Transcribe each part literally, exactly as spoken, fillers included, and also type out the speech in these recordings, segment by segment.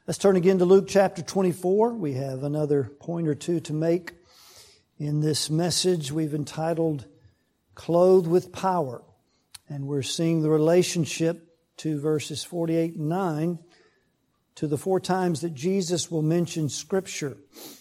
Let's turn again to Luke chapter twenty-four. We have another point or two to make in this message we've entitled, Clothed with Power. And we're seeing the relationship to verses forty-eight and nine to the four times that Jesus will mention Scripture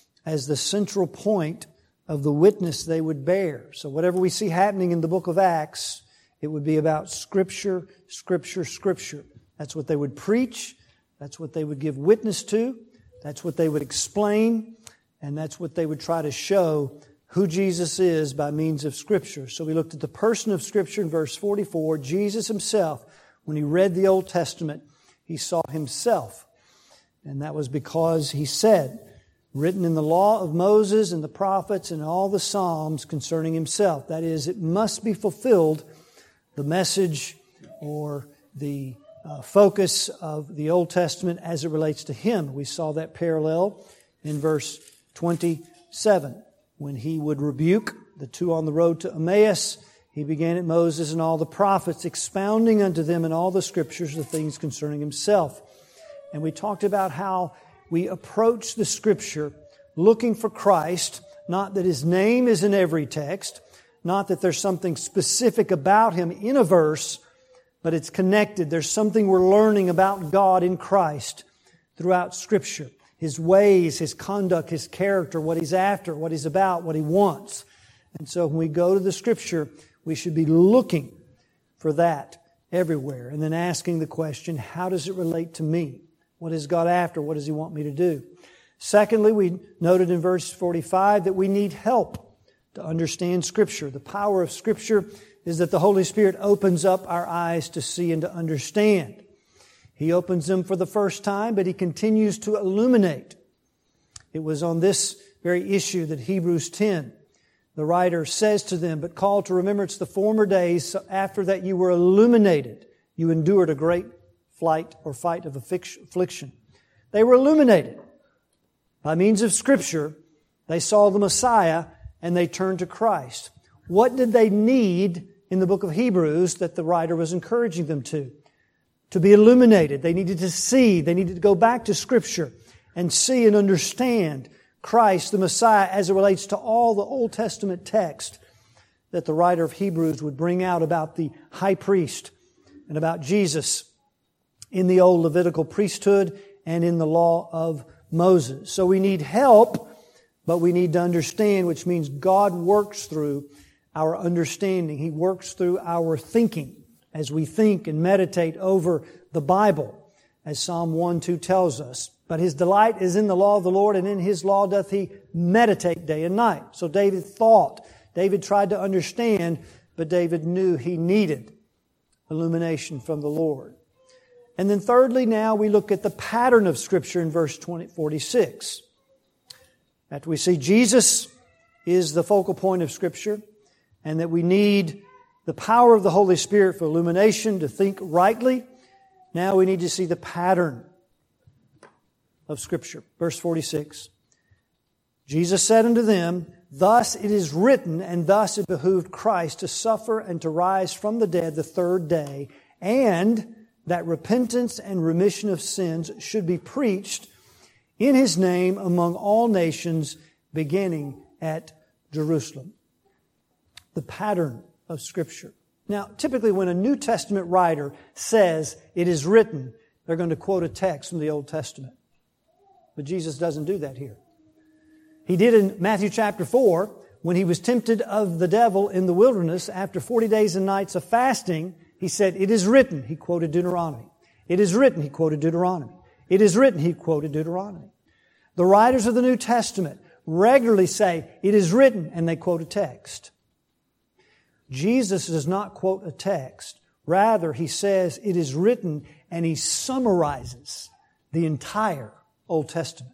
as the central point of the witness they would bear. So whatever we see happening in the book of Acts, it would be about Scripture, Scripture, Scripture. That's what they would preach. That's what they would give witness to. That's what they would explain. And that's what they would try to show who Jesus is by means of Scripture. So we looked at the person of Scripture in verse forty-four. Jesus Himself, when He read the Old Testament, He saw Himself. And that was because He said, written in the law of Moses and the prophets and all the Psalms concerning Himself. That is, it must be fulfilled, the message or the uh, focus of the Old Testament as it relates to Him. We saw that parallel in verse twenty-seven. When He would rebuke the two on the road to Emmaus, He began at Moses and all the prophets, expounding unto them in all the Scriptures the things concerning Himself. And we talked about how we approach the Scripture looking for Christ, not that His name is in every text, not that there's something specific about Him in a verse, but it's connected. There's something we're learning about God in Christ throughout Scripture. His ways, His conduct, His character, what He's after, what He's about, what He wants. And so when we go to the Scripture, we should be looking for that everywhere and then asking the question, how does it relate to me? What is God after? What does He want me to do? Secondly, we noted in verse forty-five that we need help to understand Scripture. The power of Scripture is that the Holy Spirit opens up our eyes to see and to understand. He opens them for the first time, but He continues to illuminate. It was on this very issue that Hebrews ten, the writer says to them, but call to remembrance the former days, so after that you were illuminated. You endured a great flight or fight of affliction. They were illuminated. By means of Scripture, they saw the Messiah and they turned to Christ. What did they need in the book of Hebrews that the writer was encouraging them to? To be illuminated. They needed to see. They needed to go back to Scripture and see and understand Christ, the Messiah, as it relates to all the Old Testament text that the writer of Hebrews would bring out about the high priest and about Jesus in the old Levitical priesthood and in the law of Moses. So we need help, but we need to understand, which means God works through our understanding. He works through our thinking as we think and meditate over the Bible, as Psalm one two tells us. But his delight is in the law of the Lord, and in His law doth he meditate day and night. So David thought, David tried to understand, but David knew he needed illumination from the Lord. And then thirdly, now we look at the pattern of Scripture in verse forty-six. After we see Jesus is the focal point of Scripture, and that we need the power of the Holy Spirit for illumination to think rightly, now we need to see the pattern of Scripture. Verse forty-six. Jesus said unto them, thus it is written, and thus it behooved Christ to suffer and to rise from the dead the third day, and that repentance and remission of sins should be preached in His name among all nations, beginning at Jerusalem. The pattern of Scripture. Now, typically when a New Testament writer says it is written, they're going to quote a text from the Old Testament. But Jesus doesn't do that here. He did in Matthew chapter four, when He was tempted of the devil in the wilderness after forty days and nights of fasting. He said, it is written. He quoted Deuteronomy. It is written. He quoted Deuteronomy. It is written. He quoted Deuteronomy. The writers of the New Testament regularly say, it is written, and they quote a text. Jesus does not quote a text. Rather, He says, it is written, and He summarizes the entire Old Testament.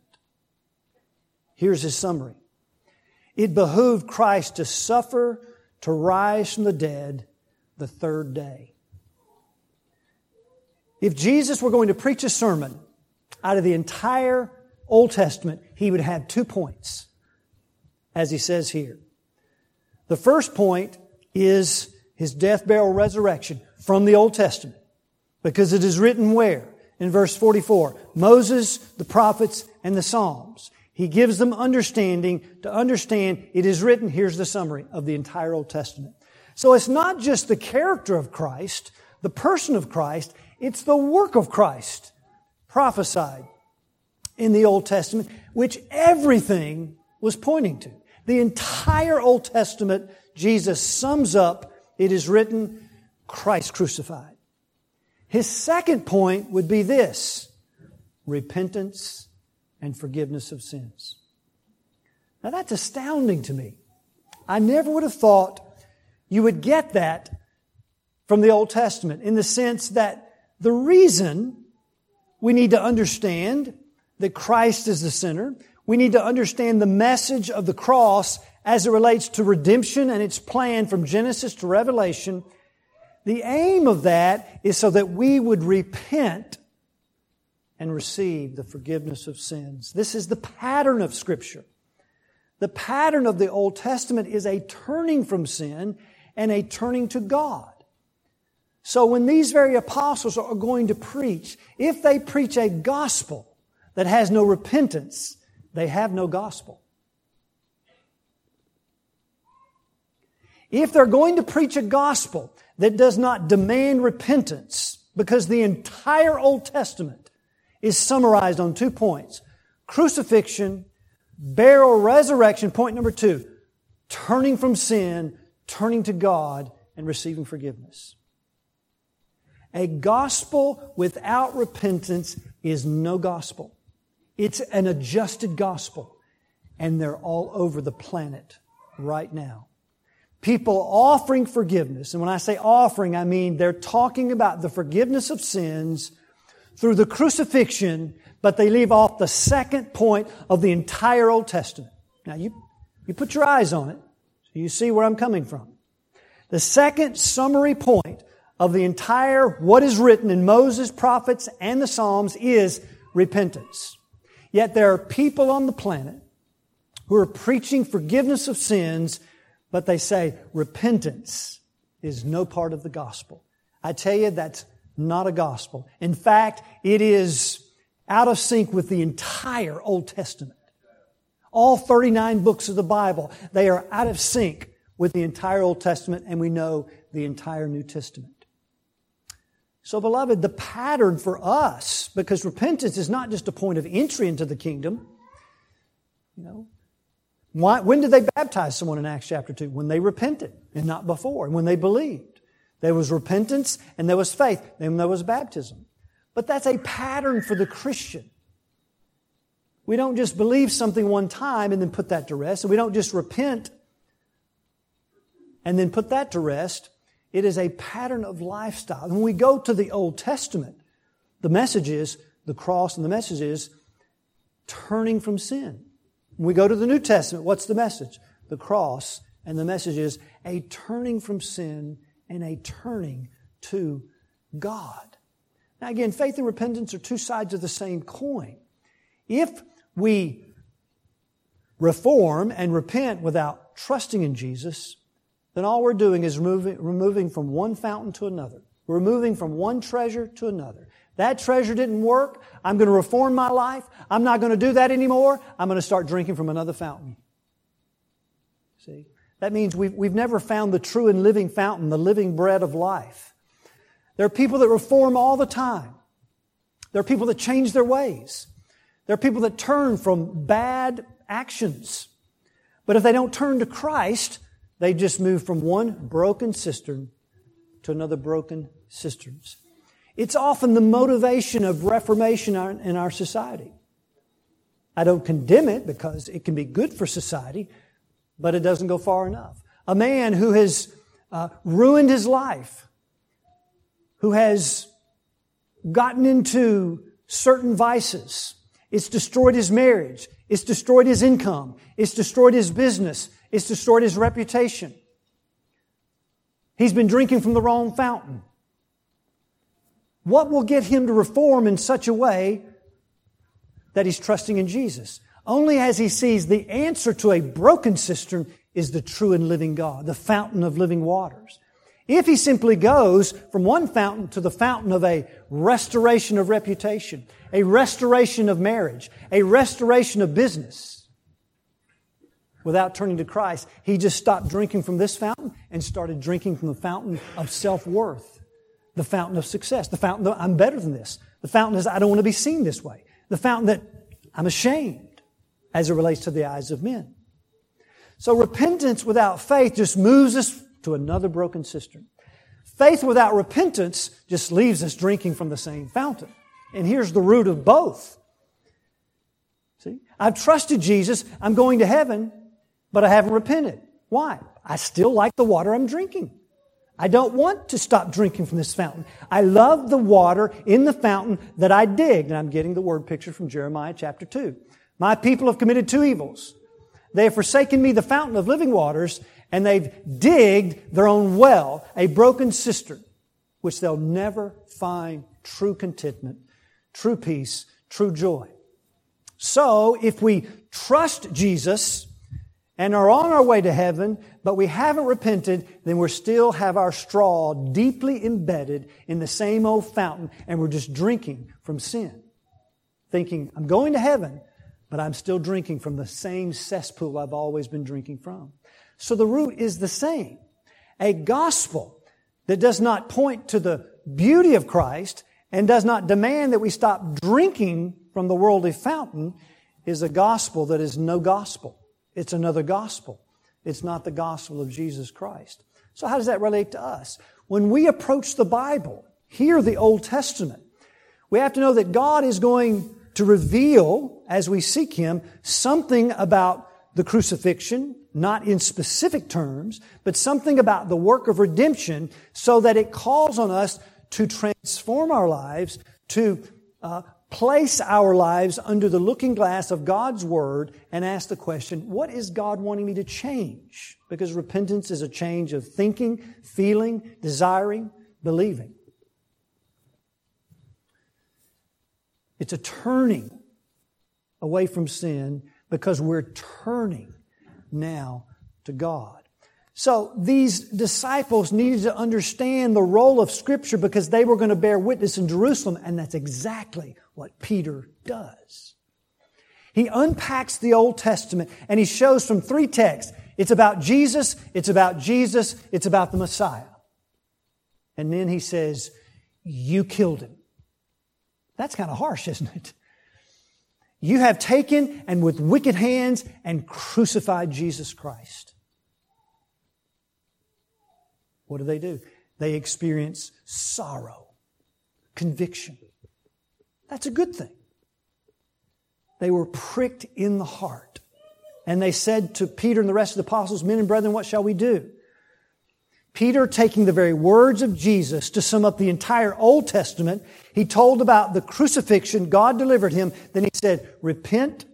Here's His summary. It behooved Christ to suffer, to rise from the dead the third day. If Jesus were going to preach a sermon out of the entire Old Testament, He would have two points, as He says here. The first point is His death, burial, resurrection from the Old Testament, because it is written where? in verse forty-four. Moses, the prophets, and the Psalms. He gives them understanding to understand it is written. Here's the summary of the entire Old Testament. So it's not just the character of Christ, the person of Christ, it's the work of Christ prophesied in the Old Testament, which everything was pointing to. The entire Old Testament, Jesus sums up, it is written, Christ crucified. His second point would be this: repentance and forgiveness of sins. Now that's astounding to me. I never would have thought you would get that from the Old Testament, in the sense that the reason we need to understand that Christ is the sinner, we need to understand the message of the cross as it relates to redemption and its plan from Genesis to Revelation. The aim of that is so that we would repent and receive the forgiveness of sins. This is the pattern of Scripture. The pattern of the Old Testament is a turning from sin and a turning to God. So when these very apostles are going to preach, if they preach a gospel that has no repentance, they have no gospel. If they're going to preach a gospel that does not demand repentance, because the entire Old Testament is summarized on two points: crucifixion, burial, resurrection. Point number two, turning from sin, turning to God, and receiving forgiveness. A gospel without repentance is no gospel. It's an adjusted gospel. And they're all over the planet right now. People offering forgiveness. And when I say offering, I mean they're talking about the forgiveness of sins through the crucifixion, but they leave off the second point of the entire Old Testament. Now you, you put your eyes on it, so you see where I'm coming from. The second summary point of the entire what is written in Moses, prophets, and the Psalms is repentance. Yet there are people on the planet who are preaching forgiveness of sins, but they say repentance is no part of the gospel. I tell you, that's not a gospel. In fact, it is out of sync with the entire Old Testament. All thirty-nine books of the Bible, they are out of sync with the entire Old Testament, and we know the entire New Testament. So, beloved, the pattern for us, because repentance is not just a point of entry into the kingdom. You know, why, when did they baptize someone in Acts chapter two? When they repented, and not before. And when they believed. There was repentance and there was faith. Then there was baptism. But that's a pattern for the Christian. We don't just believe something one time and then put that to rest. And we don't just repent and then put that to rest. It is a pattern of lifestyle. When we go to the Old Testament, the message is the cross, and the message is turning from sin. When we go to the New Testament, what's the message? The cross, and the message is a turning from sin and a turning to God. Now again, faith and repentance are two sides of the same coin. If we reform and repent without trusting in Jesus, then all we're doing is removing, removing from one fountain to another. We're moving from one treasure to another. That treasure didn't work. I'm going to reform my life. I'm not going to do that anymore. I'm going to start drinking from another fountain. See? That means we've, we've never found the true and living fountain, the living bread of life. There are people that reform all the time. There are people that change their ways. There are people that turn from bad actions. But if they don't turn to Christ, they just move from one broken cistern to another broken cisterns. It's often the motivation of reformation in our society. I don't condemn it because it can be good for society, but it doesn't go far enough. A man who has uh, ruined his life, who has gotten into certain vices, it's destroyed his marriage, it's destroyed his income, it's destroyed his business, it's destroyed his reputation. He's been drinking from the wrong fountain. What will get him to reform in such a way that he's trusting in Jesus? Only as he sees the answer to a broken cistern is the true and living God, the fountain of living waters. If he simply goes from one fountain to the fountain of a restoration of reputation, a restoration of marriage, a restoration of business, without turning to Christ, he just stopped drinking from this fountain and started drinking from the fountain of self-worth, the fountain of success, the fountain that I'm better than this, the fountain is I don't want to be seen this way, the fountain that I'm ashamed as it relates to the eyes of men. So repentance without faith just moves us to another broken cistern. Faith without repentance just leaves us drinking from the same fountain. And here's the root of both. See, I've trusted Jesus, I'm going to heaven, but I haven't repented. Why? I still like the water I'm drinking. I don't want to stop drinking from this fountain. I love the water in the fountain that I digged. And I'm getting the word picture from Jeremiah chapter two. My people have committed two evils. They have forsaken me, the fountain of living waters, and they've digged their own well, a broken cistern, which they'll never find true contentment, true peace, true joy. So, if we trust Jesus and are on our way to heaven, but we haven't repented, then we still have our straw deeply embedded in the same old fountain, and we're just drinking from sin. Thinking, I'm going to heaven, but I'm still drinking from the same cesspool I've always been drinking from. So the root is the same. A gospel that does not point to the beauty of Christ and does not demand that we stop drinking from the worldly fountain is a gospel that is no gospel. It's another gospel. It's not the gospel of Jesus Christ. So how does that relate to us? When we approach the Bible, hear the Old Testament, we have to know that God is going to reveal, as we seek Him, something about the crucifixion, not in specific terms, but something about the work of redemption so that it calls on us to transform our lives, to uh, place our lives under the looking glass of God's Word and ask the question, what is God wanting me to change? Because repentance is a change of thinking, feeling, desiring, believing. It's a turning away from sin because we're turning now to God. So these disciples needed to understand the role of Scripture because they were going to bear witness in Jerusalem, and that's exactly what Peter does. He unpacks the Old Testament and he shows from three texts. It's about Jesus, it's about Jesus, it's about the Messiah. And then he says, you killed Him. That's kind of harsh, isn't it? You have taken and with wicked hands and crucified Jesus Christ. What do they do? They experience sorrow, conviction. That's a good thing. They were pricked in the heart. And they said to Peter and the rest of the apostles, men and brethren, what shall we do? Peter, taking the very words of Jesus to sum up the entire Old Testament, he told about the crucifixion, God delivered him. Then he said, repent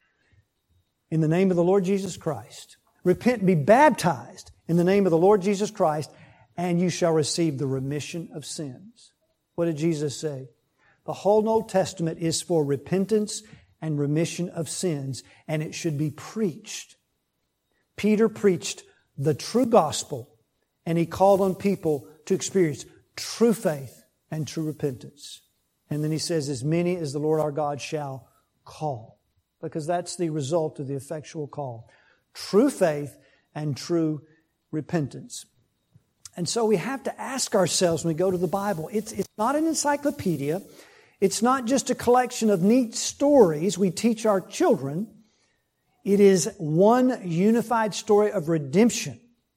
in the name of the Lord Jesus Christ. Repent and be baptized in the name of the Lord Jesus Christ, and you shall receive the remission of sins. What did Jesus say? The whole Old Testament is for repentance and remission of sins, and it should be preached. Peter preached the true gospel, and he called on people to experience true faith and true repentance. And then he says, as many as the Lord our God shall call. Because that's the result of the effectual call. True faith and true repentance. And so we have to ask ourselves when we go to the Bible, it's, it's not an encyclopedia. It's not just a collection of neat stories we teach our children. It is one unified story of redemption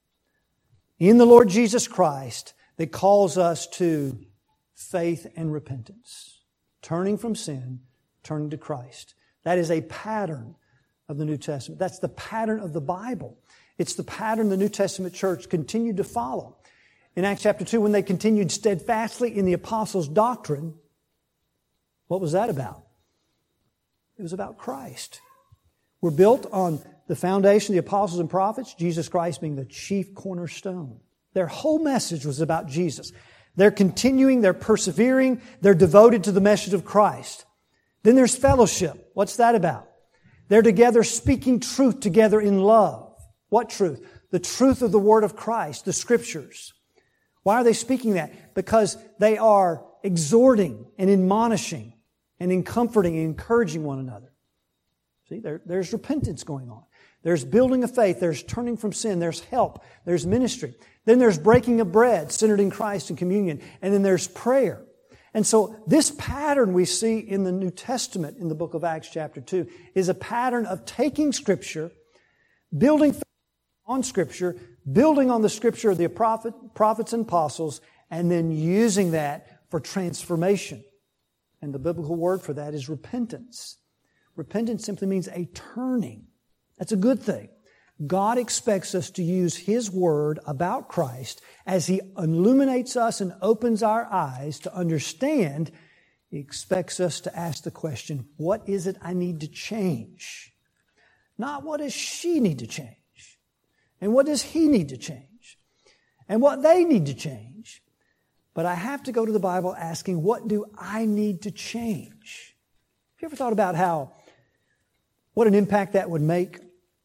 in the Lord Jesus Christ that calls us to faith and repentance. Turning from sin, turning to Christ. That is a pattern of the New Testament. That's the pattern of the Bible. It's the pattern the New Testament church continued to follow. In Acts chapter two, when they continued steadfastly in the apostles' doctrine, what was that about? It was about Christ. We're built on the foundation of the apostles and prophets, Jesus Christ being the chief cornerstone. Their whole message was about Jesus. They're continuing, they're persevering, they're devoted to the message of Christ. Then there's fellowship. What's that about? They're together speaking truth together in love. What truth? The truth of the Word of Christ, the Scriptures. Why are they speaking that? Because they are exhorting and admonishing and in comforting and encouraging one another. See, there, there's repentance going on. There's building of faith. There's turning from sin. There's help. There's ministry. Then there's breaking of bread, centered in Christ and communion. And then there's prayer. And so this pattern we see in the New Testament in the book of Acts chapter two is a pattern of taking Scripture, building faith on Scripture, building on the Scripture of the prophet, prophets and apostles, and then using that for transformation. And the biblical word for that is repentance. Repentance simply means a turning. That's a good thing. God expects us to use His Word about Christ as He illuminates us and opens our eyes to understand. He expects us to ask the question, what is it I need to change? Not what does she need to change? And what does he need to change? And what they need to change? But I have to go to the Bible asking, what do I need to change? Have you ever thought about how, what an impact that would make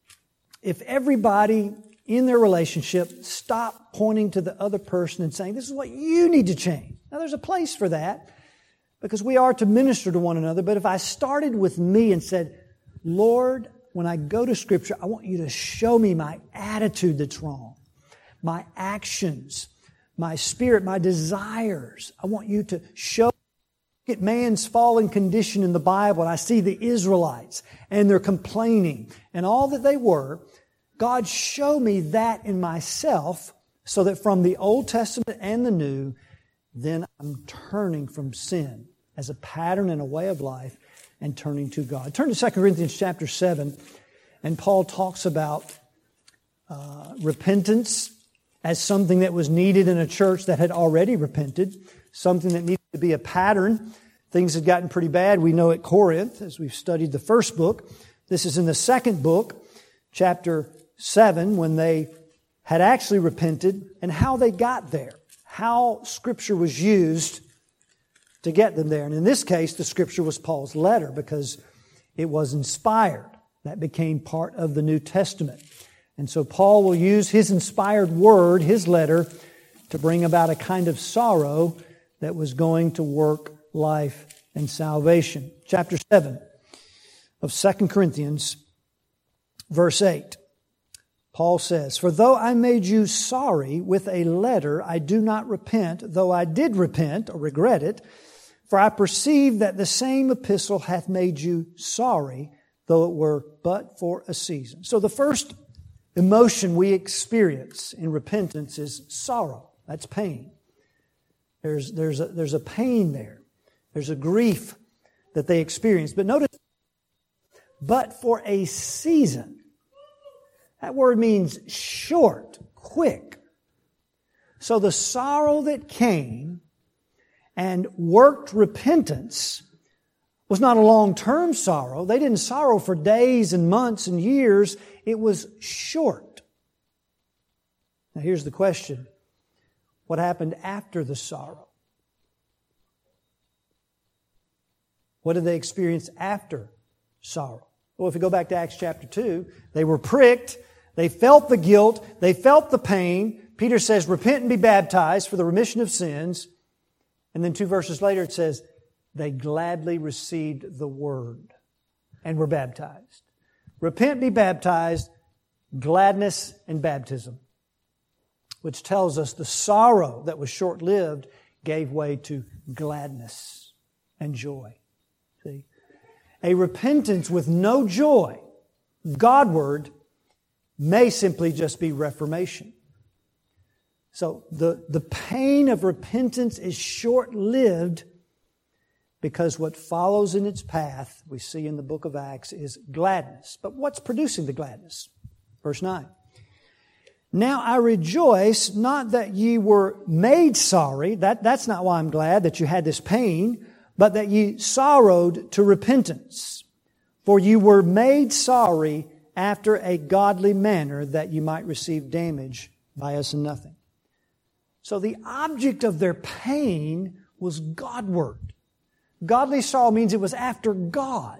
if everybody in their relationship stopped pointing to the other person and saying, this is what you need to change? Now, there's a place for that because we are to minister to one another. But if I started with me and said, Lord, when I go to Scripture, I want you to show me my attitude that's wrong, my actions, my spirit, my desires. I want you to show at man's fallen condition in the Bible, and I see the Israelites and they're complaining and all that they were. God, show me that in myself so that from the Old Testament and the New, then I'm turning from sin as a pattern and a way of life and turning to God. Turn to Second Corinthians chapter seven, and Paul talks about uh, repentance as something that was needed in a church that had already repented, something that needed to be a pattern. Things had gotten pretty bad. We know at Corinth, as we've studied the first book. This is in the second book, chapter seven, when they had actually repented and how they got there, how Scripture was used to get them there. And in this case, the Scripture was Paul's letter because it was inspired. That became part of the New Testament. And so Paul will use his inspired word, his letter, to bring about a kind of sorrow that was going to work life and salvation. Chapter seven of Second Corinthians, verse eight. Paul says, for though I made you sorry with a letter, I do not repent, though I did repent or regret it. For I perceive that the same epistle hath made you sorry, though it were but for a season. So the first emotion we experience in repentance is sorrow. That's pain. There's, there's, a, there's a pain there. There's a grief that they experience. But notice, but for a season. That word means short, quick. So the sorrow that came and worked repentance was not a long-term sorrow. They didn't sorrow for days and months and years. It was short. Now here's the question. What happened after the sorrow? What did they experience after sorrow? Well, if we go back to Acts chapter two, they were pricked. They felt the guilt. They felt the pain. Peter says, repent and be baptized for the remission of sins. And then two verses later it says, they gladly received the word and were baptized. Repent, be baptized, gladness and baptism. Which tells us the sorrow that was short-lived gave way to gladness and joy. See? A repentance with no joy, Godward, may simply just be reformation. So the, the pain of repentance is short-lived because what follows in its path, we see in the book of Acts, is gladness. But what's producing the gladness? Verse nine. Now I rejoice, not that ye were made sorry, that, that's not why I'm glad that you had this pain, but that ye sorrowed to repentance. For you were made sorry after a godly manner, that you might receive damage by us in nothing. So the object of their pain was Godward. Godly sorrow means it was after God.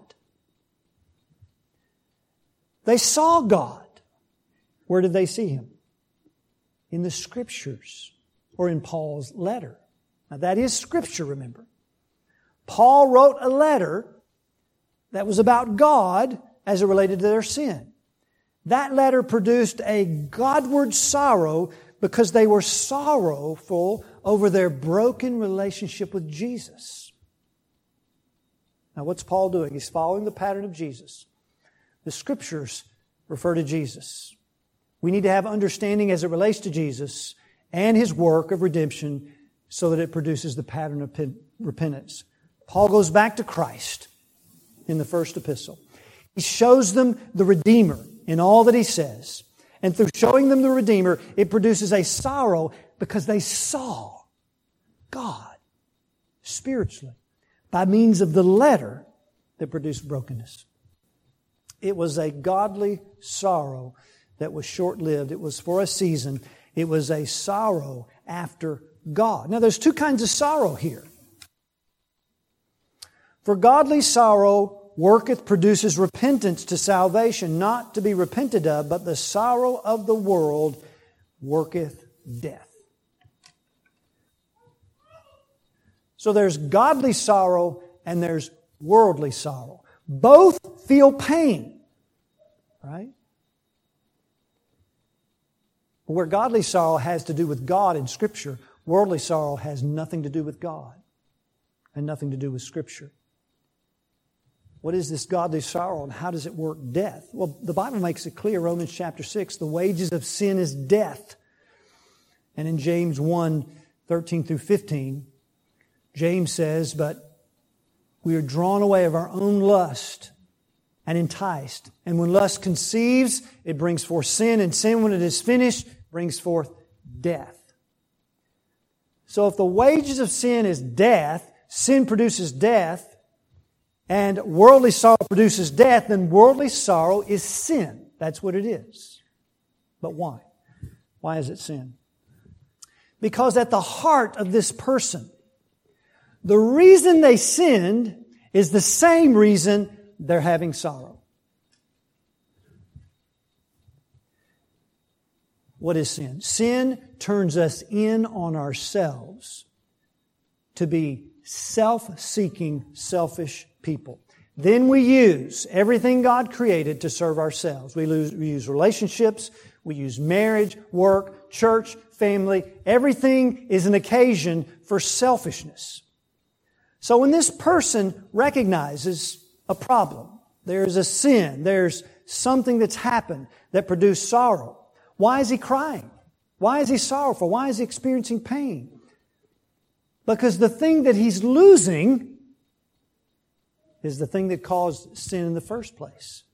They saw God. Where did they see Him? In the Scriptures. or in Paul's letter. Now that is Scripture, remember. Paul wrote a letter that was about God as it related to their sin. That letter produced a Godward sorrow because they were sorrowful over their broken relationship with Jesus. Now what's Paul doing? He's following the pattern of Jesus. The Scriptures refer to Jesus. We need to have understanding as it relates to Jesus and His work of redemption so that it produces the pattern of repentance. Paul goes back to Christ in the first epistle. He shows them the Redeemer in all that he says. And through showing them the Redeemer, it produces a sorrow because they saw God spiritually by means of the letter that produced brokenness. It was a godly sorrow that was short-lived. It was for a season. It was a sorrow after God. Now, there's two kinds of sorrow here. For godly sorrow worketh, produces repentance to salvation, not to be repented of, but the sorrow of the world worketh death. So there's godly sorrow and there's worldly sorrow. Both feel pain, right? Where godly sorrow has to do with God in Scripture, worldly sorrow has nothing to do with God and nothing to do with Scripture. What is this godly sorrow and how does it work death? Well, the Bible makes it clear, Romans chapter six, the wages of sin is death. And in James one, thirteen through fifteen, James says, but we are drawn away of our own lust and enticed. And when lust conceives, it brings forth sin. And sin, when it is finished, brings forth death. So if the wages of sin is death, sin produces death, and worldly sorrow produces death, then worldly sorrow is sin. That's what it is. But why? Why is it sin? Because at the heart of this person, the reason they sinned is the same reason they're having sorrow. What is sin? Sin turns us in on ourselves to be self-seeking, selfish people. Then we use everything God created to serve ourselves. We, lose, we use relationships, we use marriage, work, church, family. Everything is an occasion for selfishness. So when this person recognizes a problem, there's a sin, there's something that's happened that produced sorrow. Why is he crying? Why is he sorrowful? Why is he experiencing pain? Because the thing that he's losing is the thing that caused sin in the first place.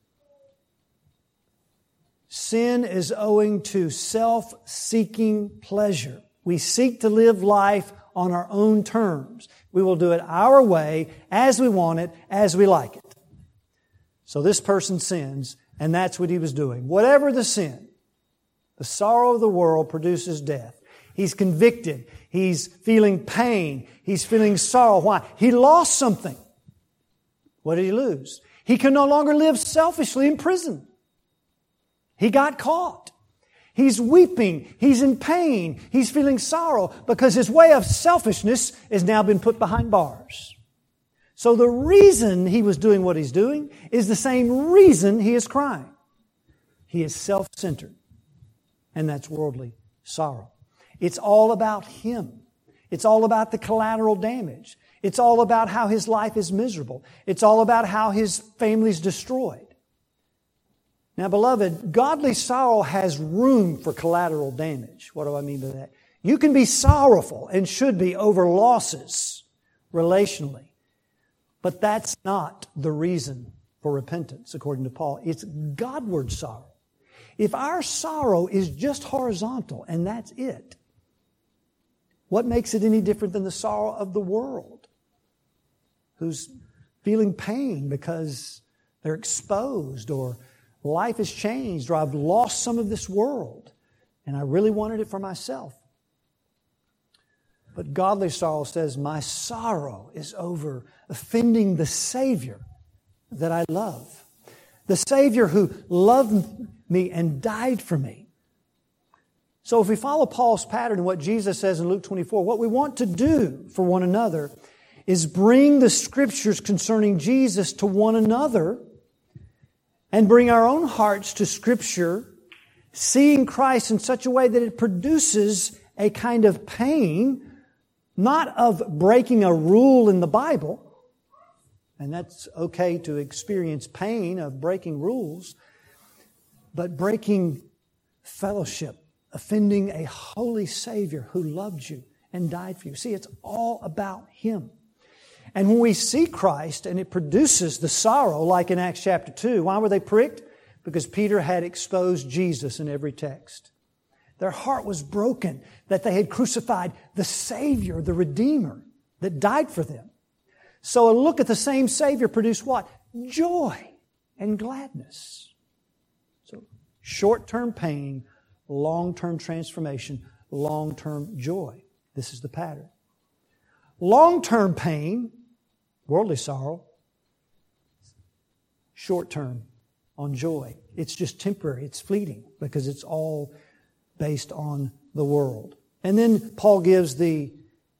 Sin is owing to self-seeking pleasure. We seek to live life on our own terms. We will do it our way, as we want it, as we like it. So this person sins, and that's what he was doing. Whatever the sin, the sorrow of the world produces death. He's convicted. He's feeling pain. He's feeling sorrow. Why? He lost something. What did he lose? He can no longer live selfishly in prison. He got caught. He's weeping. He's in pain. He's feeling sorrow because his way of selfishness has now been put behind bars. So the reason he was doing what he's doing is the same reason he is crying. He is self-centered. And that's worldly sorrow. It's all about him. It's all about the collateral damage. It's all about how his life is miserable. It's all about how his family's destroyed. Now, beloved, godly sorrow has room for collateral damage. What do I mean by that? You can be sorrowful and should be over losses relationally. But that's not the reason for repentance, according to Paul. It's Godward sorrow. If our sorrow is just horizontal and that's it, what makes it any different than the sorrow of the world, who's feeling pain because they're exposed or life has changed or I've lost some of this world and I really wanted it for myself? But godly sorrow says, my sorrow is over offending the Savior that I love. The Savior who loved me and died for me. So if we follow Paul's pattern and what Jesus says in Luke twenty-four, what we want to do for one another is bring the Scriptures concerning Jesus to one another and bring our own hearts to Scripture, seeing Christ in such a way that it produces a kind of pain, not of breaking a rule in the Bible, and that's okay to experience pain of breaking rules, but breaking fellowship, offending a holy Savior who loved you and died for you. See, it's all about Him. And when we see Christ and it produces the sorrow, like in Acts chapter two, why were they pricked? Because Peter had exposed Jesus in every text. Their heart was broken that they had crucified the Savior, the Redeemer, that died for them. So a look at the same Savior produced what? Joy and gladness. So short-term pain, long-term transformation, long-term joy. This is the pattern. Long-term pain, worldly sorrow, short-term on joy. It's just temporary. It's fleeting because it's all based on the world. And then Paul gives the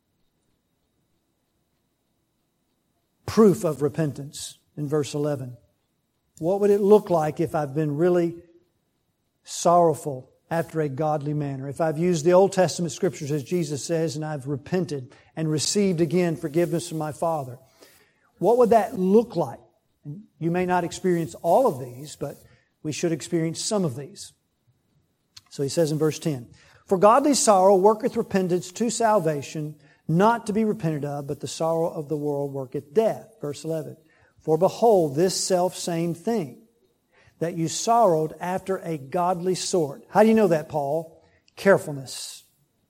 proof of repentance in verse eleven. What would it look like if I've been really sorrowful after a godly manner? If I've used the Old Testament Scriptures as Jesus says, and I've repented and received again forgiveness from my Father, what would that look like? And you may not experience all of these, but we should experience some of these. So he says in verse ten, "For godly sorrow worketh repentance to salvation, not to be repented of, but the sorrow of the world worketh death." Verse eleven, "For behold, this selfsame thing, that you sorrowed after a godly sort." How do you know that, Paul? Carefulness.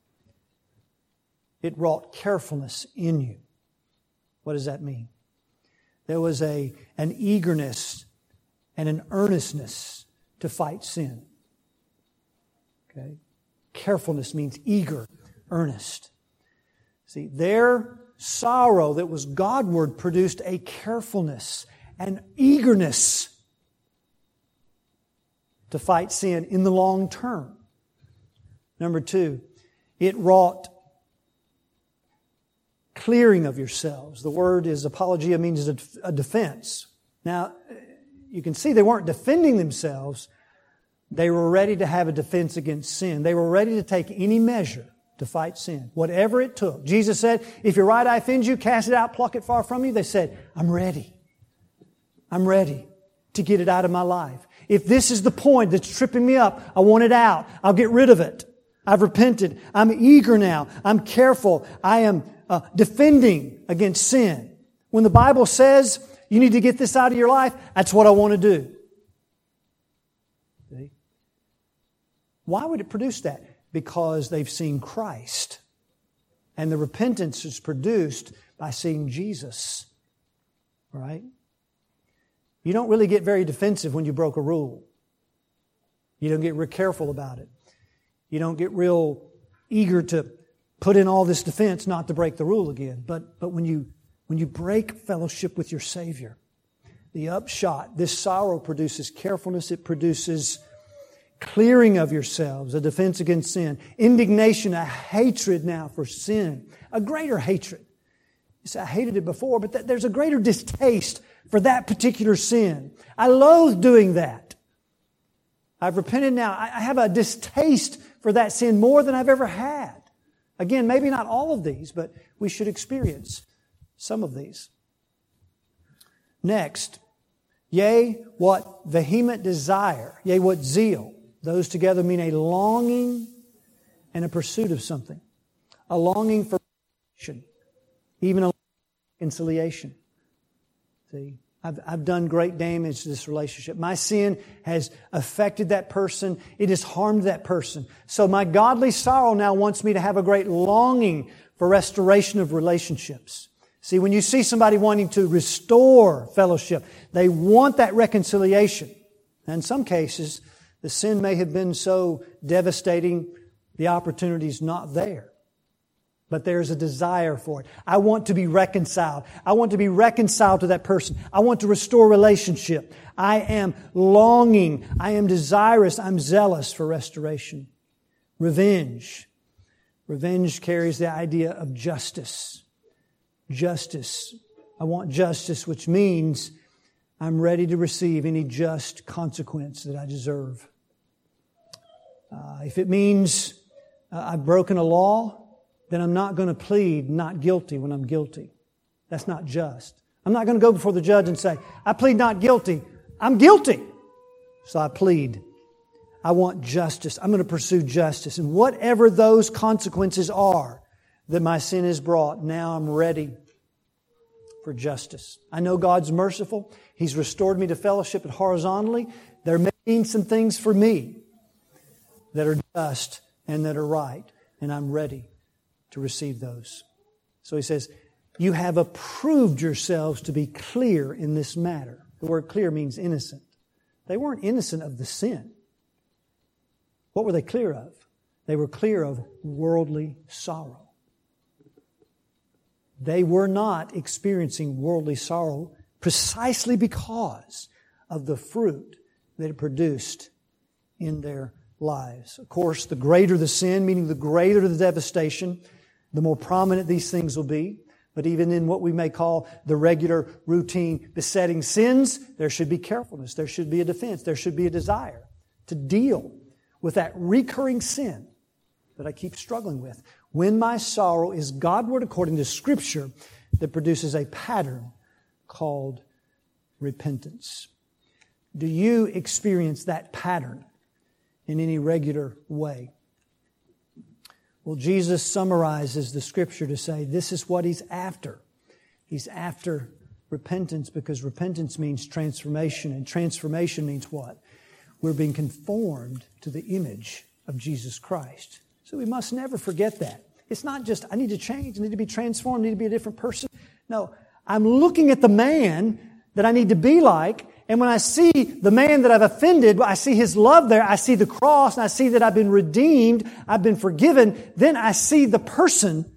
It wrought carefulness in you. What does that mean? There was a, an eagerness and an earnestness to fight sin. Okay? Carefulness means eager, earnest. See, their sorrow that was Godward produced a carefulness and eagerness to fight sin in the long term. Number two, it wrought clearing of yourselves. The word is apologia, means a defense. Now, you can see they weren't defending themselves. They were ready to have a defense against sin. They were ready to take any measure to fight sin, whatever it took. Jesus said, if your right eye offends you, cast it out, pluck it far from you. They said, I'm ready. I'm ready to get it out of my life. If this is the point that's tripping me up, I want it out. I'll get rid of it. I've repented. I'm eager now. I'm careful. I am uh, defending against sin. When the Bible says you need to get this out of your life, that's what I want to do. See? Why would it produce that? Because they've seen Christ. And the repentance is produced by seeing Jesus. Right? You don't really get very defensive when you broke a rule. You don't get real careful about it. You don't get real eager to put in all this defense not to break the rule again. But, but when you, when you break fellowship with your Savior, the upshot, this sorrow produces carefulness. It produces clearing of yourselves, a defense against sin, indignation, a hatred now for sin, a greater hatred. You say, I hated it before, but th- there's a greater distaste for that particular sin. I loathe doing that. I've repented now. I, I have a distaste for that sin more than I've ever had. Again, maybe not all of these, but we should experience some of these. Next, yea, what vehement desire, yea, what zeal. Those together mean a longing and a pursuit of something. A longing for reconciliation, even a reconciliation. See, I've, I've done great damage to this relationship. My sin has affected that person. It has harmed that person. So my godly sorrow now wants me to have a great longing for restoration of relationships. See, when you see somebody wanting to restore fellowship, they want that reconciliation. And in some cases, the sin may have been so devastating, the opportunity's not there. But there's a desire for it. I want to be reconciled. I want to be reconciled to that person. I want to restore relationship. I am longing. I am desirous. I'm zealous for restoration. Revenge. Revenge carries the idea of justice. Justice. I want justice, which means I'm ready to receive any just consequence that I deserve. Uh, if it means uh, I've broken a law, then I'm not going to plead not guilty when I'm guilty. That's not just. I'm not going to go before the judge and say, I plead not guilty. I'm guilty. So I plead. I want justice. I'm going to pursue justice. And whatever those consequences are that my sin has brought, now I'm ready for justice. I know God's merciful. He's restored me to fellowship and horizontally. There may be some things for me that are just and that are right. And I'm ready to receive those. So he says, you have approved yourselves to be clear in this matter. The word clear means innocent. They weren't innocent of the sin. What were they clear of? They were clear of worldly sorrow. They were not experiencing worldly sorrow precisely because of the fruit that it produced in their lives. Of course, the greater the sin, meaning the greater the devastation, the more prominent these things will be. But even in what we may call the regular, routine, besetting sins, there should be carefulness. There should be a defense. There should be a desire to deal with that recurring sin that I keep struggling with. When my sorrow is Godward according to Scripture that produces a pattern called repentance. Do you experience that pattern in any regular way? Well, Jesus summarizes the Scripture to say this is what He's after. He's after repentance because repentance means transformation. And transformation means what? We're being conformed to the image of Jesus Christ. So we must never forget that. It's not just, I need to change, I need to be transformed, I need to be a different person. No, I'm looking at the man that I need to be like. And when I see the man that I've offended, I see his love there, I see the cross, and I see that I've been redeemed, I've been forgiven, then I see the person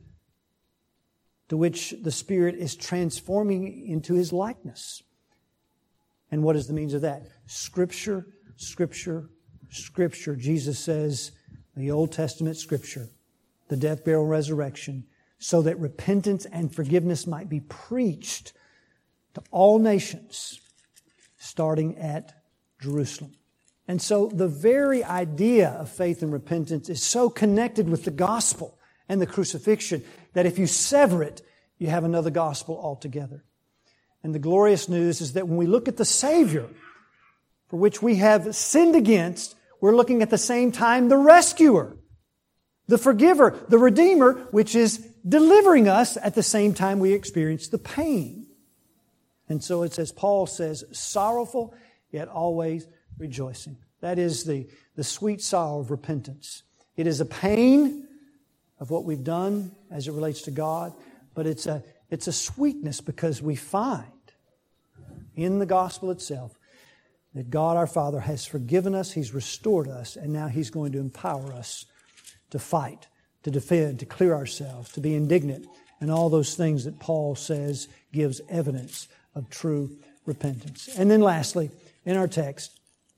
to which the Spirit is transforming into His likeness. And what is the means of that? Scripture, Scripture, Scripture. Jesus says, the Old Testament Scripture, the death, burial, resurrection, so that repentance and forgiveness might be preached to all nations, starting at Jerusalem. And so the very idea of faith and repentance is so connected with the gospel and the crucifixion that if you sever it, you have another gospel altogether. And the glorious news is that when we look at the Savior, for which we have sinned against, we're looking at the same time the rescuer, the forgiver, the redeemer, which is delivering us at the same time we experience the pain. And so it's as Paul says, sorrowful, yet always rejoicing. That is the, the sweet sorrow of repentance. It is a pain of what we've done as it relates to God, but it's a, it's a sweetness because we find in the gospel itself that God our Father has forgiven us, He's restored us, and now He's going to empower us to fight, to defend, to clear ourselves, to be indignant, and all those things that Paul says gives evidence of true repentance. And then lastly, in our text,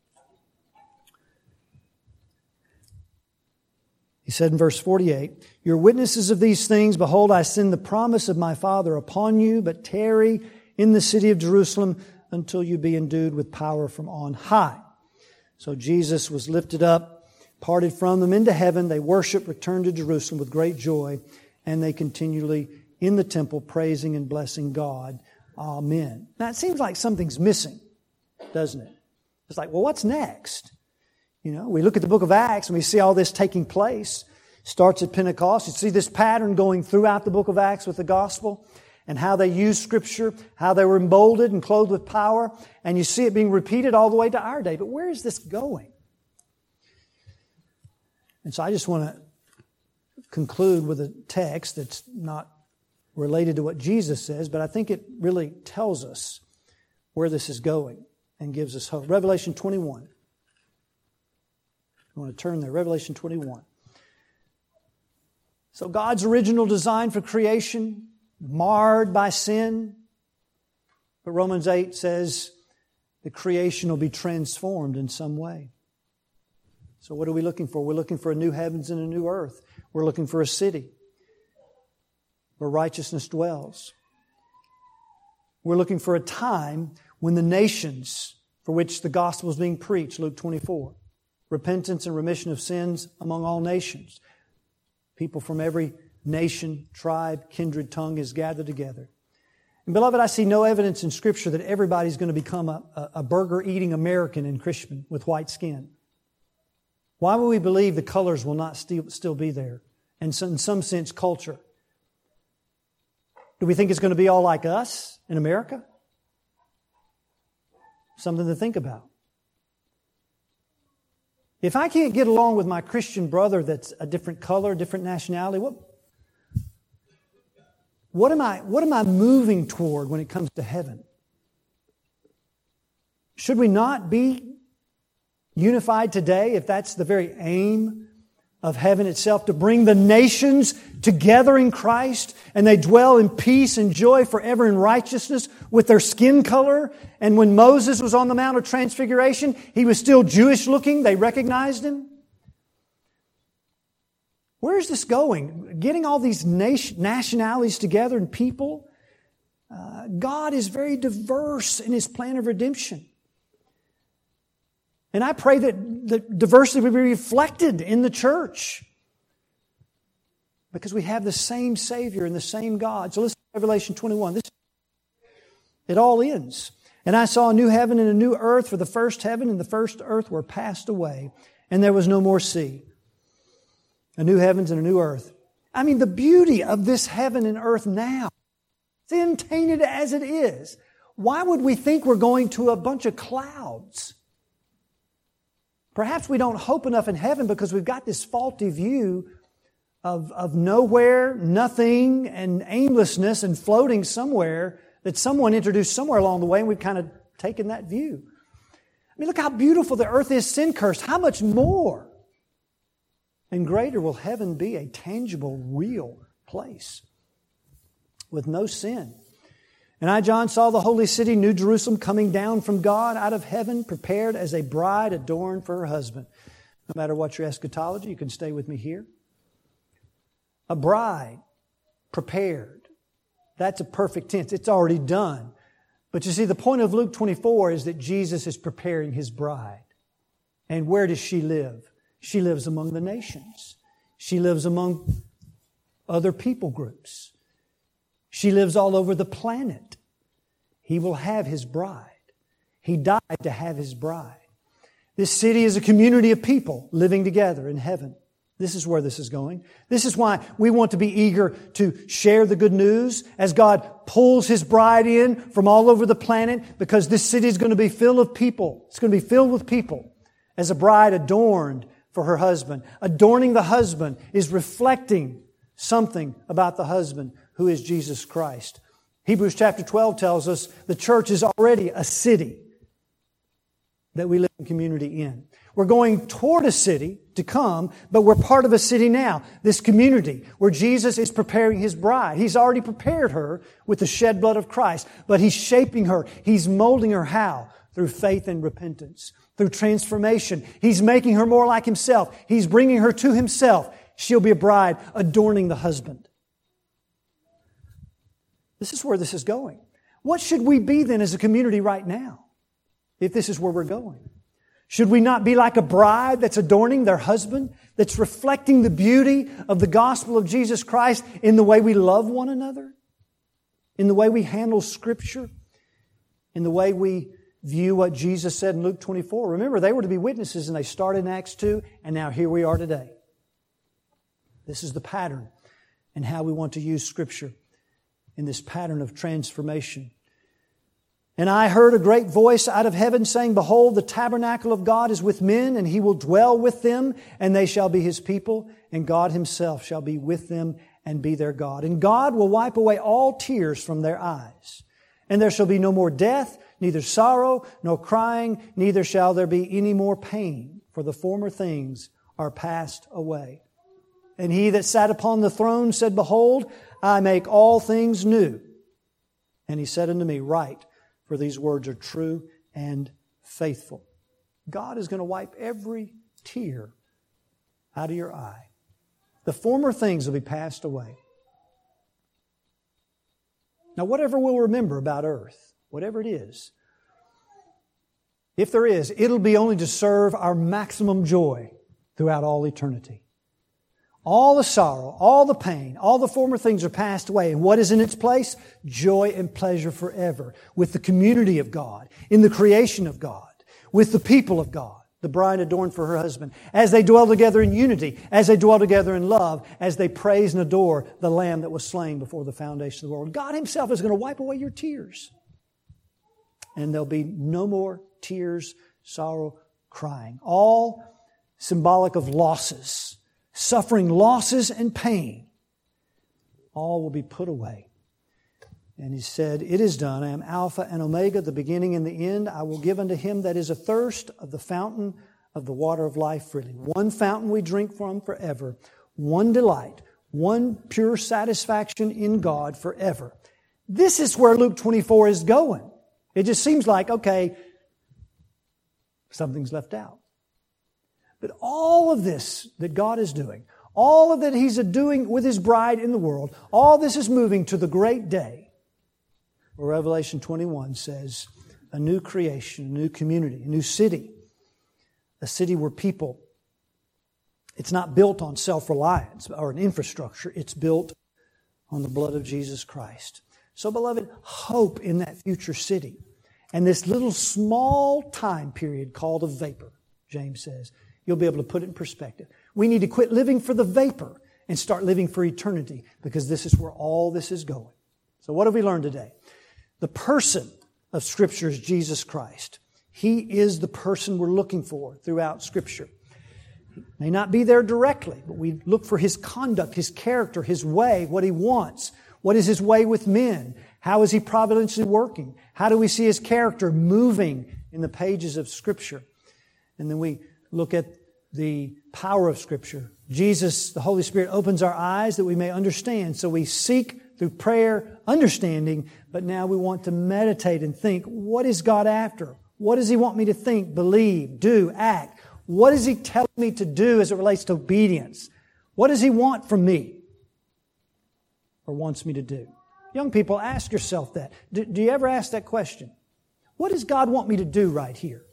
he said in verse forty-eight, "You're witnesses of these things. Behold, I send the promise of my Father upon you, but tarry in the city of Jerusalem until you be endued with power from on high." So Jesus was lifted up, parted from them into heaven. They worship, returned to Jerusalem with great joy, and they continually in the temple praising and blessing God. Amen. Now it seems like something's missing, doesn't it? It's like, well, what's next? You know, we look at the book of Acts and we see all this taking place. Starts at Pentecost. You see this pattern going throughout the book of Acts with the gospel and how they used Scripture, how they were emboldened and clothed with power. And you see it being repeated all the way to our day. But where is this going? And so I just want to conclude with a text that's not related to what Jesus says, but I think it really tells us where this is going and gives us hope. Revelation twenty-one. I want to turn there. Revelation twenty-one. So God's original design for creation, marred by sin. But Romans eight says the creation will be transformed in some way. So what are we looking for? We're looking for a new heavens and a new earth. We're looking for a city where righteousness dwells. We're looking for a time when the nations for which the gospel is being preached, Luke twenty-four, repentance and remission of sins among all nations. People from every nation, tribe, kindred, tongue is gathered together. And beloved, I see no evidence in Scripture that everybody's going to become a, a burger-eating American and Christian with white skin. Why would we believe the colors will not still, still be there? And so, in some sense, culture. Do we think it's going to be all like us in America? Something to think about. If I can't get along with my Christian brother that's a different color, different nationality, what, what am I, what am I moving toward when it comes to heaven? Should we not be unified today if that's the very aim of heaven itself, to bring the nations together in Christ and they dwell in peace and joy forever in righteousness with their skin color? And when Moses was on the Mount of Transfiguration, he was still Jewish looking. They recognized him. Where is this going? Getting all these nation, nationalities together and people? Uh, God is very diverse in His plan of redemption. And I pray that the diversity will be reflected in the church. Because we have the same Savior and the same God. So listen to Revelation twenty-one. This, it all ends. And I saw a new heaven and a new earth, for the first heaven and the first earth were passed away, and there was no more sea. A new heavens and a new earth. I mean, the beauty of this heaven and earth now, sin tainted as it is, why would we think we're going to a bunch of clouds? Perhaps we don't hope enough in heaven because we've got this faulty view of, of nowhere, nothing, and aimlessness and floating somewhere that someone introduced somewhere along the way, and we've kind of taken that view. I mean, look how beautiful the earth is sin-cursed. How much more and greater will heaven be, a tangible, real place with no sin? And I, John, saw the holy city, New Jerusalem, coming down from God out of heaven, prepared as a bride adorned for her husband. No matter what your eschatology, you can stay with me here. A bride prepared. That's a perfect tense. It's already done. But you see, the point of Luke twenty-four is that Jesus is preparing His bride. And where does she live? She lives among the nations. She lives among other people groups. She lives all over the planet. He will have His bride. He died to have His bride. This city is a community of people living together in heaven. This is where this is going. This is why we want to be eager to share the good news as God pulls His bride in from all over the planet, because this city is going to be filled with people. It's going to be filled with people as a bride adorned for her husband. Adorning the husband is reflecting something about the husband, who is Jesus Christ. Hebrews chapter twelve tells us the church is already a city that we live in community in. We're going toward a city to come, but we're part of a city now, this community where Jesus is preparing His bride. He's already prepared her with the shed blood of Christ, but He's shaping her. He's molding her how? Through faith and repentance, through transformation. He's making her more like Himself. He's bringing her to Himself. She'll be a bride adorning the husband. This is where this is going. What should we be then as a community right now, if this is where we're going? Should we not be like a bride that's adorning their husband, that's reflecting the beauty of the gospel of Jesus Christ in the way we love one another, in the way we handle Scripture, in the way we view what Jesus said in Luke twenty-four? Remember, they were to be witnesses, and they started in Acts two, and now here we are today. This is the pattern and how we want to use Scripture in this pattern of transformation. And I heard a great voice out of heaven saying, Behold, the tabernacle of God is with men, and He will dwell with them, and they shall be His people, and God Himself shall be with them and be their God. And God will wipe away all tears from their eyes. And there shall be no more death, neither sorrow, nor crying, neither shall there be any more pain, for the former things are passed away. And He that sat upon the throne said, Behold, I make all things new. And He said unto me, Write, for these words are true and faithful. God is going to wipe every tear out of your eye. The former things will be passed away. Now, whatever we'll remember about earth, whatever it is, if there is, it'll be only to serve our maximum joy throughout all eternity. All the sorrow, all the pain, all the former things are passed away. And what is in its place? Joy and pleasure forever with the community of God, in the creation of God, with the people of God, the bride adorned for her husband, as they dwell together in unity, as they dwell together in love, as they praise and adore the Lamb that was slain before the foundation of the world. God Himself is going to wipe away your tears. And there'll be no more tears, sorrow, crying. All symbolic of losses. Suffering, losses, and pain, all will be put away. And He said, "It is done. I am Alpha and Omega, the beginning and the end. I will give unto him that is athirst of the fountain of the water of life freely." One fountain we drink from forever. One delight. One pure satisfaction in God forever. This is where Luke twenty-four is going. It just seems like, okay, something's left out. But all of this that God is doing, all of that He's doing with His bride in the world, all this is moving to the great day where Revelation twenty-one says a new creation, a new community, a new city, a city where people, it's not built on self-reliance or an infrastructure, it's built on the blood of Jesus Christ. So, beloved, hope in that future city. And this little small time period called a vapor, James says, you'll be able to put it in perspective. We need to quit living for the vapor and start living for eternity, because this is where all this is going. So what have we learned today? The person of Scripture is Jesus Christ. He is the person we're looking for throughout Scripture. He may not be there directly, but we look for His conduct, His character, His way, what He wants. What is His way with men? How is He providentially working? How do we see His character moving in the pages of Scripture? And then we look at the power of Scripture. Jesus, the Holy Spirit, opens our eyes that we may understand. So we seek through prayer understanding, but now we want to meditate and think, what is God after? What does He want me to think, believe, do, act? What does He tell me to do as it relates to obedience? What does He want from me or wants me to do? Young people, ask yourself that. Do, do you ever ask that question? What does God want me to do right here?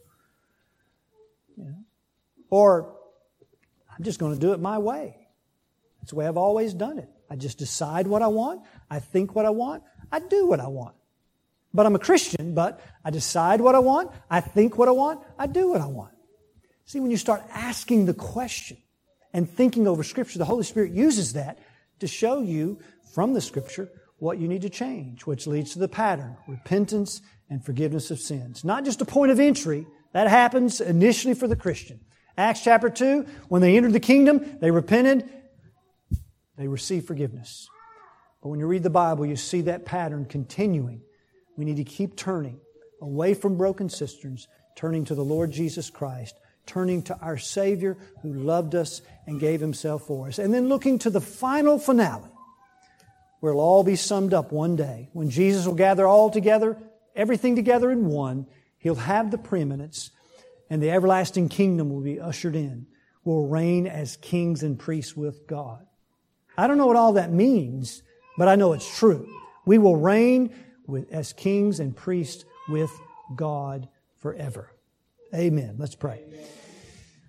You know? Or, I'm just going to do it my way. That's the way I've always done it. I just decide what I want. I think what I want. I do what I want. But I'm a Christian, but I decide what I want. I think what I want. I do what I want. See, when you start asking the question and thinking over Scripture, the Holy Spirit uses that to show you from the Scripture what you need to change, which leads to the pattern, repentance and forgiveness of sins. Not just a point of entry. That happens initially for the Christian. Acts chapter two, when they entered the kingdom, they repented, they received forgiveness. But when you read the Bible, you see that pattern continuing. We need to keep turning away from broken cisterns, turning to the Lord Jesus Christ, turning to our Savior who loved us and gave Himself for us. And then looking to the final finale, where it'll all be summed up one day. When Jesus will gather all together, everything together in one, He'll have the preeminence, and the everlasting kingdom will be ushered in. We'll reign as kings and priests with God. I don't know what all that means, but I know it's true. We will reign with, as kings and priests with God forever. Amen. Let's pray. Amen.